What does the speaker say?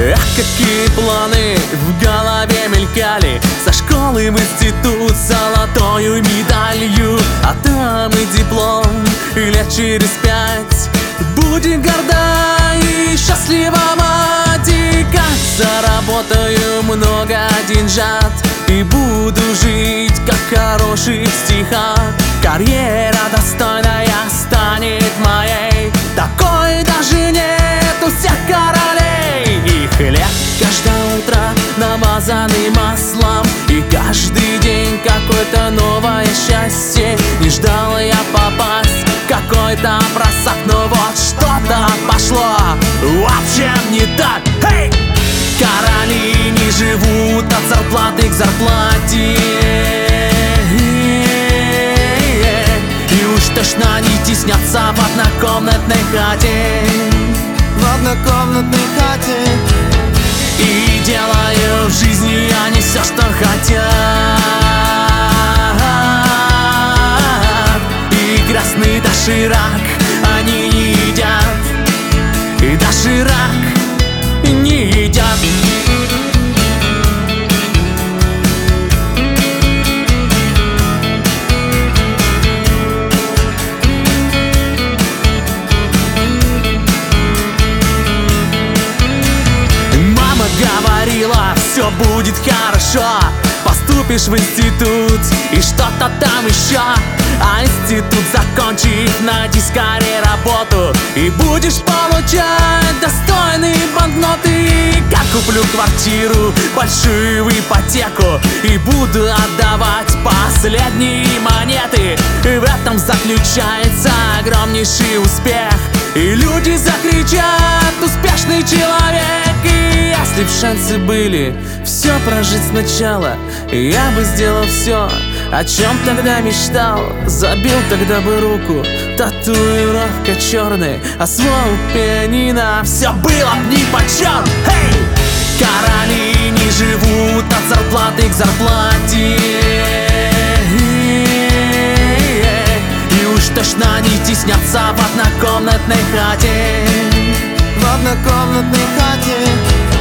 Ах, какие планы в голове мелькали, со школы в институт золотою медалью, а там и диплом, и лет через 5 будем горда и счастлива мать. И как заработаю много деньжат и буду жить, как хороший в стихах, карьера достойная станет моей, такой даже нет у всех королей. И хлеб каждое утро намазанный маслом, и каждый день какое-то новое счастье. Не ждал я попасть в какой-то просак, но вот что-то пошло в общем не так. Hey! Короли не живут от зарплаты к зарплате, и уж точно не теснятся в однокомнатной хате. В однокомнатной хате. И делают в жизни они все, что хотят. И красный доширак они не едят, и доширак не едят. Говорила, все будет хорошо, поступишь в институт и что-то там еще. А институт закончив, найди скорее работу, и будешь получать достойные банкноты. Как куплю квартиру большую в ипотеку и буду отдавать последние монеты. В этом заключается огромнейший успех, и люди закричат: успешный человек. И если б шансы были все прожить сначала, я бы сделал все, о чем тогда мечтал. Забил тогда бы руку, татуировка черная, освоил пианино, все было б нипочем. Hey! Короли не живут от зарплаты к зарплате, и уж точно не теснятся в однокомнатной хате. В однокомнатной хате.